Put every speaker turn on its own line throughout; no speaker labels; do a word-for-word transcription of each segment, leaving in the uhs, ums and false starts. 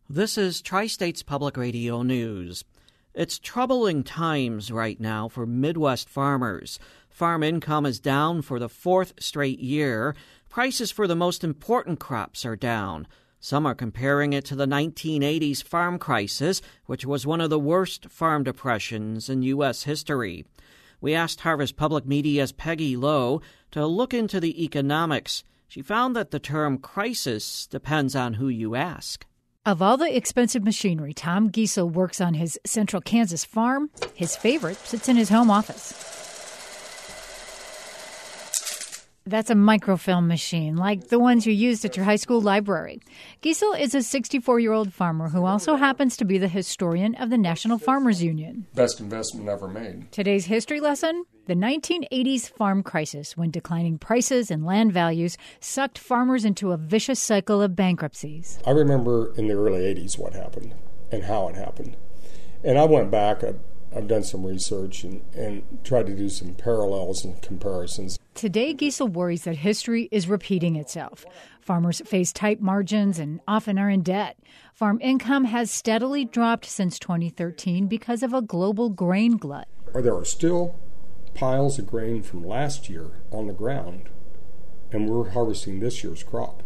This is Tri-States Public Radio News. It's troubling times right now for Midwest farmers. Farm income is down for the fourth straight year. Prices for the most important crops are down. Some are comparing it to the nineteen eighties farm crisis, which was one of the worst farm depressions in U S history. We asked Harvest Public Media's Peggy Lowe to look into the economics. She found that the term crisis depends on who you ask.
Of all the expensive machinery Tom Giesel works on his central Kansas farm, his favorite sits in his home office. That's a microfilm machine, like the ones you used at your high school library. Giesel is a sixty-four-year-old farmer who also happens to be the historian of the National Farmers Union.
Best investment ever made.
Today's history lesson, the nineteen eighties farm crisis, when declining prices and land values sucked farmers into a vicious cycle of bankruptcies.
I remember in the early eighties what happened and how it happened. And I went back, I've, I've done some research and, and tried to do some parallels and comparisons.
Today, Giesel worries that history is repeating itself. Farmers face tight margins and often are in debt. Farm income has steadily dropped since twenty thirteen because of a global grain glut.
There are still piles of grain from last year on the ground, and we're harvesting this year's crop.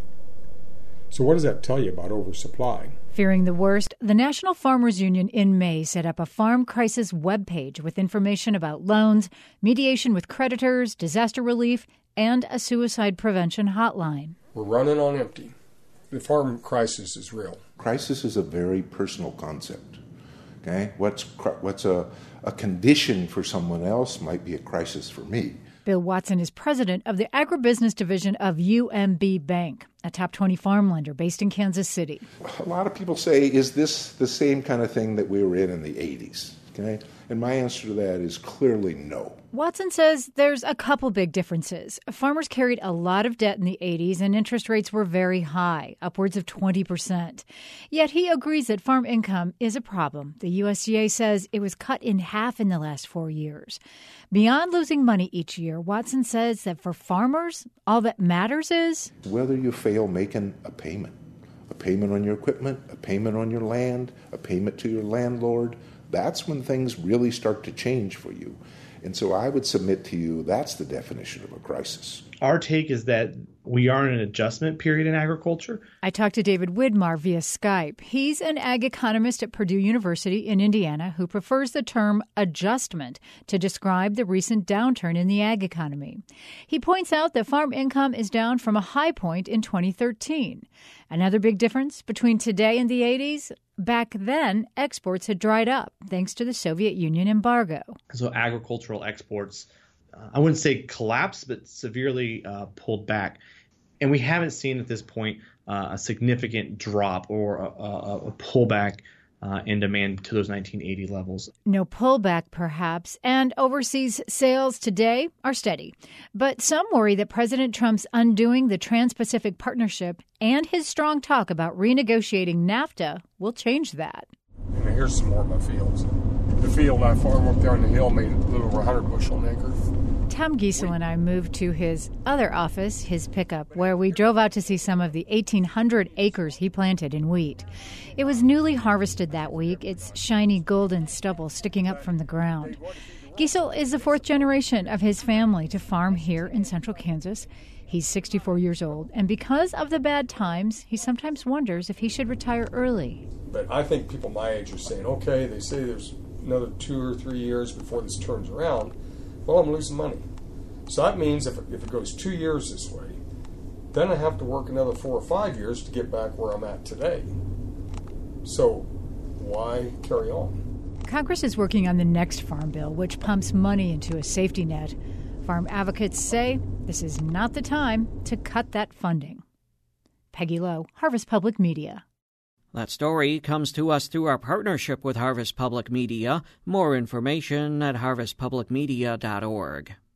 So what does that tell you about oversupply?
Fearing the worst, the National Farmers Union in May set up a farm crisis webpage with information about loans, mediation with creditors, disaster relief, and a suicide prevention hotline.
We're running on empty. The farm crisis is real.
Crisis is a very personal concept. Okay, what's what's a, a condition for someone else might be a crisis for me.
Bill Watson is president of the agribusiness division of U M B Bank, a top twenty farm lender based in Kansas City.
A lot of people say, is this the same kind of thing that we were in in the eighties? Okay? And my answer to that is clearly no.
Watson says there's a couple big differences. Farmers carried a lot of debt in the eighties and interest rates were very high, upwards of twenty percent. Yet he agrees that farm income is a problem. The U S D A says it was cut in half in the last four years. Beyond losing money each year, Watson says that for farmers, all that matters is
whether you fail making a payment. A payment on your equipment, a payment on your land, a payment to your landlord. That's when things really start to change for you. And so I would submit to you that's the definition of a crisis.
Our take is that we are in an adjustment period in agriculture.
I talked to David Widmar via Skype. He's an ag economist at Purdue University in Indiana who prefers the term adjustment to describe the recent downturn in the ag economy. He points out that farm income is down from a high point in twenty thirteen. Another big difference between today and the eighties, back then, exports had dried up thanks to the Soviet Union embargo.
So agricultural exports, uh, I wouldn't say collapsed, but severely uh, pulled back. And we haven't seen at this point uh, a significant drop or a, a, a pullback uh, in demand to those nineteen eighty levels.
No pullback, perhaps, and overseas sales today are steady. But some worry that President Trump's undoing the Trans-Pacific Partnership and his strong talk about renegotiating NAFTA will change that.
And here's some more of my fields. The field I farm up there on the hill made a little over one hundred bushel an acre.
Tom Giesel and I moved to his other office, his pickup, where we drove out to see some of the eighteen hundred acres he planted in wheat. It was newly harvested that week, its shiny golden stubble sticking up from the ground. Giesel is the fourth generation of his family to farm here in central Kansas. He's sixty-four years old, and because of the bad times, he sometimes wonders if he should retire early.
But I think people my age are saying, okay, they say there's another two or three years before this turns around. Well, I'm losing money. So that means if it, if it goes two years this way, then I have to work another four or five years to get back where I'm at today. So why carry on?
Congress is working on the next farm bill, which pumps money into a safety net. Farm advocates say this is not the time to cut that funding. Peggy Lowe, Harvest Public Media.
That story comes to us through our partnership with Harvest Public Media. More information at harvest public media dot org.